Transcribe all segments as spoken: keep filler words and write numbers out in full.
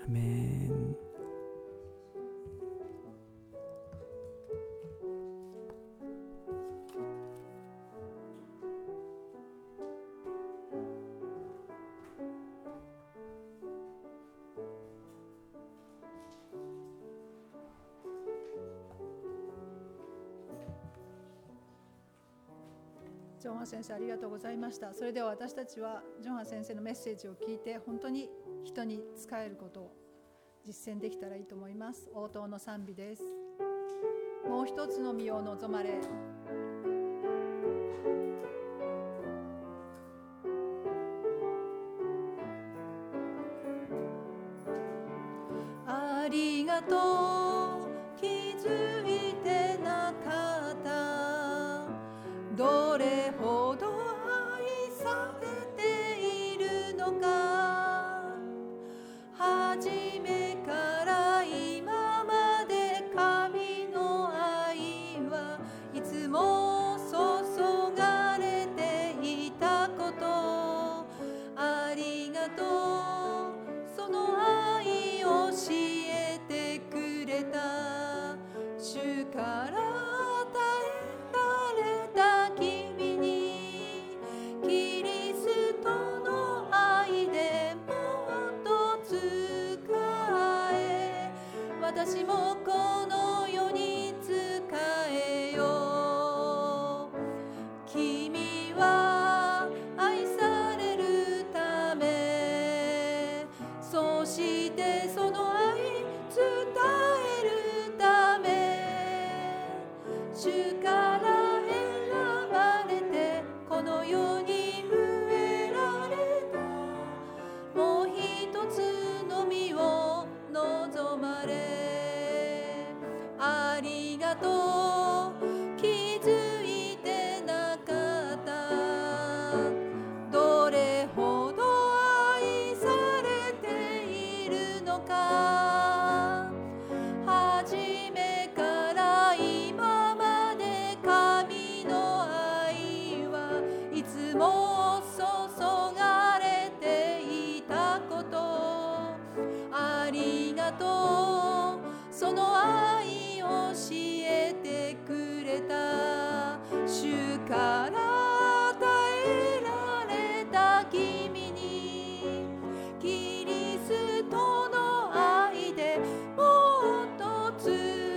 アメン。 ジョンハ先生ありがとうございました。それでは私たちはジョンハ先生のメッセージを聞いて本当に人に仕えることを実践できたらいいと思います。応答の賛美です。もう一つの身を望まれ。ありがとう、気づいてなかった。どれほど愛されているのか。初めから今まで神の愛はいつも注がれていたこと。ありがとう、その愛を教えてくれた。主から与えられた君に、キリストの愛でもっと使え。私もこの世に使えよう。君は愛されるため、そしてその愛伝えるため、主から選ばれてこの世に植えられた。もう一つの実を望まれ。ありがとう、気づいてなかった。どれほど愛されているのか。初めから今まで神の愛はいつも注がれていたこと。ありがとう、その愛を教えてくれた。主から与えられた君に、キリストの愛でもっと使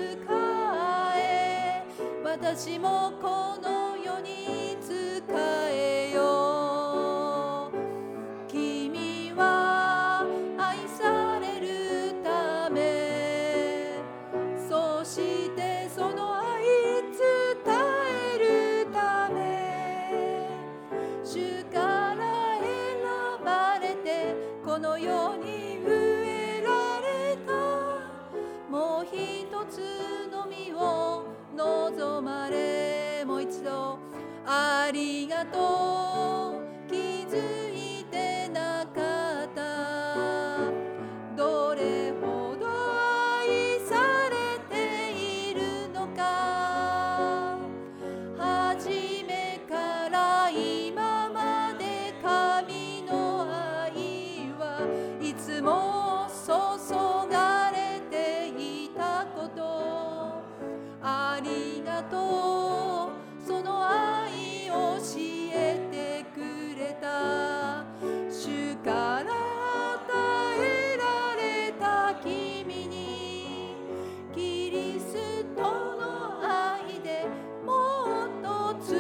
え。私もこの世に使えよう。君は愛されるため、そしてその愛伝えるため、主から選ばれてこの世に植えられた。もう一つの実を望まれ。もう一度。ありがとう、気づいてなかった。どれほど愛されているのか。初めから今まで神の愛はいつも注がれていたこと。ありがとう、その愛を教えてくれた。主から与えられた君に、キリストの愛でもっと使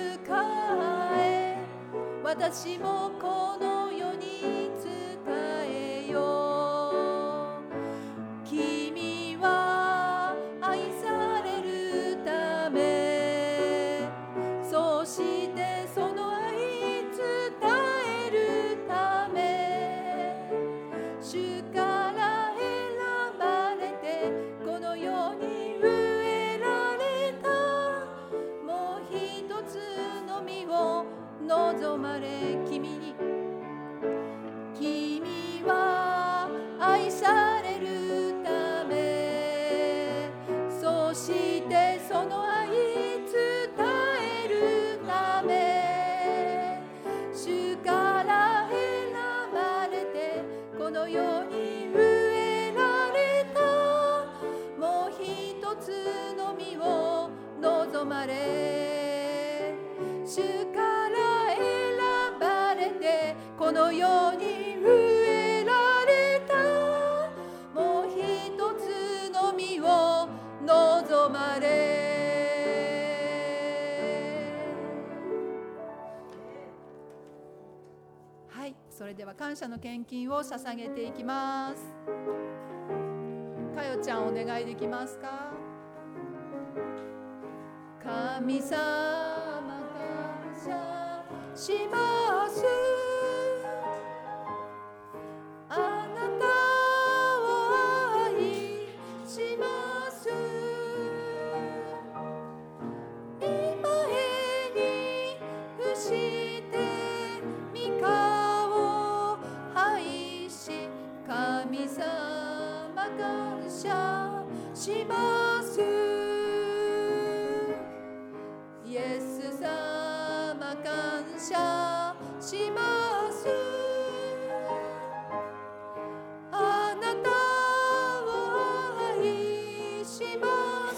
え。私もこの世に使えよう。君は愛されるため、そしてその愛伝えるため、主から選ばれてこの世に植えられた。もう一つの実を望まれ。君にこの世に植えられたもう一つの実を望まれ。はい、それでは感謝の献金を捧げていきます。かよちゃんお願いできますか。神様感謝します。あなたを愛します。今へに伏して御顔拝し神様感謝します。イエス様感謝します。あなたを愛します。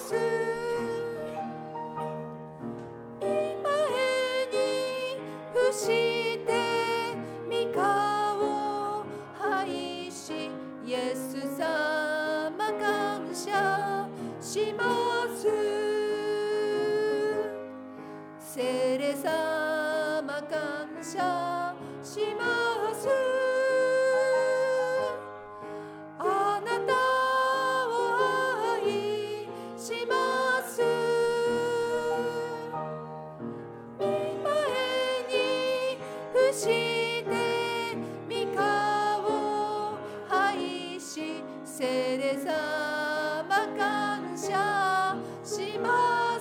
今へに伏して御顔拝しイエス様感謝します。聖霊様感謝します。あなたを愛します。御前に伏して御顔拝し聖霊様感謝します。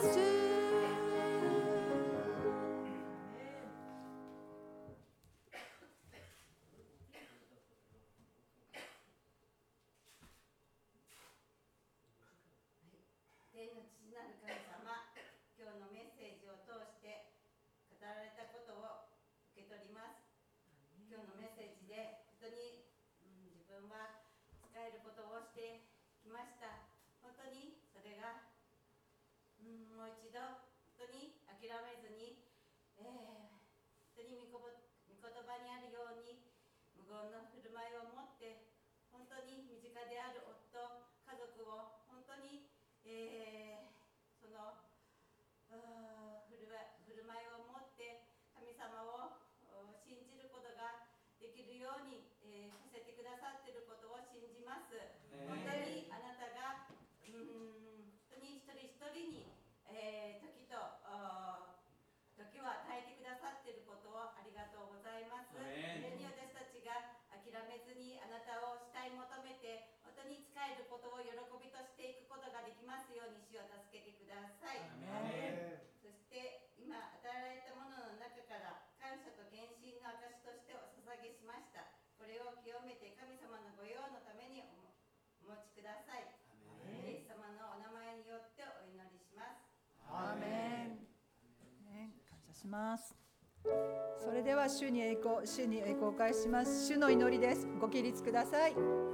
天の父なる神様、今日のメッセージを通して語られたことを受け取ります。今日のメッセージで本当に、うん、自分は使えることをしてきました。本当にそれが、うん、もう一度本当に諦めずに、えー、本当に御言葉にあるように無言の振る舞いを持って本当に身近である夫、家族を本当にえー、その振る舞いを持って神様を信じることができるように、えー、させてくださっていることを信じます。本当にあなたがうーん本当に一人一人に、えー、時と時を与えてくださっていることをありがとうございます。それに私たちが諦めずにあなたを慕い求めて本当に仕えることを喜びとしていくことができますように主を助けてください。そして今与えられたものの中から感謝と献身の証としてお捧げしました。これを清めて神様の御用のためにお持ちください。イエス様のお名前によってお祈りします。 アーメン。感謝します。それでは主に栄光、主に栄光を返します。主の祈りです。ご起立ください。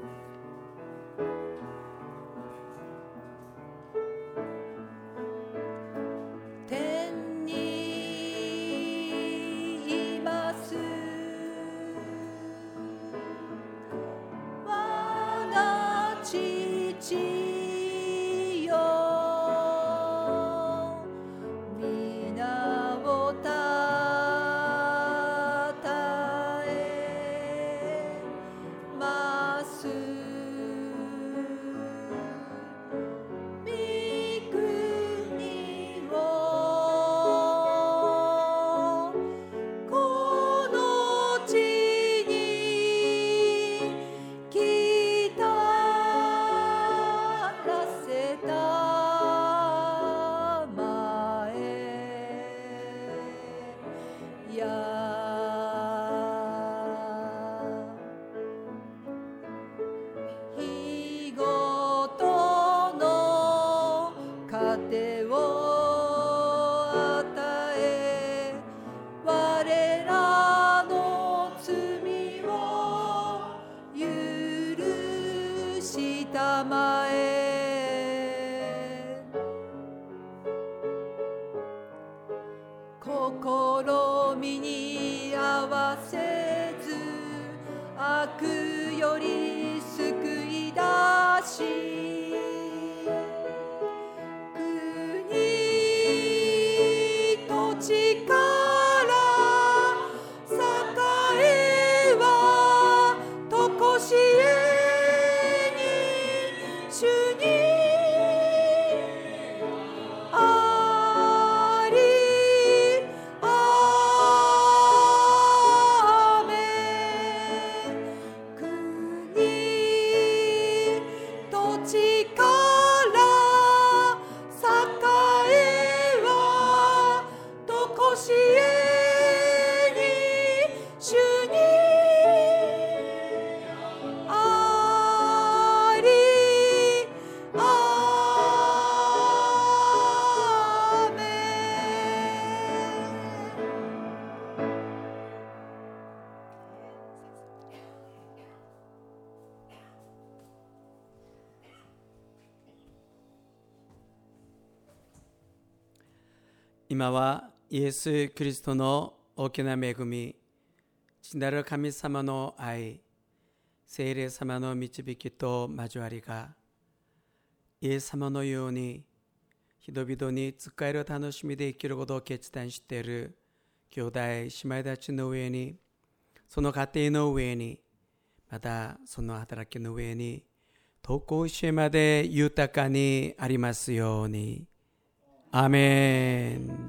天にいます我が父よ、皆をたたえます御国をこの地に来たらせたまえや日ごとの糧を与え我らの罪を許したまえ試みに合わせず今はイエス・キリストの大きな恵み、父なる神様の愛、聖霊様の導きと交わりが、イエス様のように人々に仕える楽しみで生きることを決断している兄弟姉妹たちの上に、その家庭の上に、またその働きの上に、とこしえまで豊かにありますように。アーメン。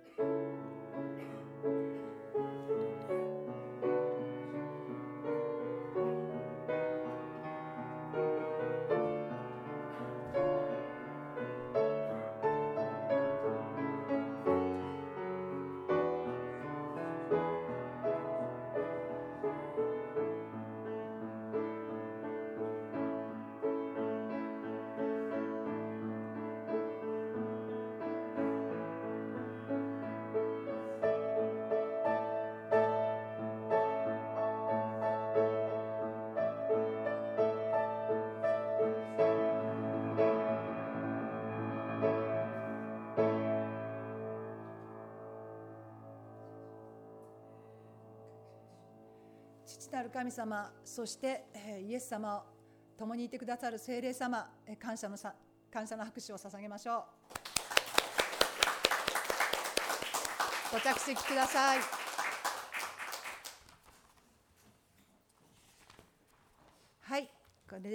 父なる神様、そしてイエス様を共にいてくださる聖霊様、感謝のさ感謝の拍手を捧げましょう。ご着席ください。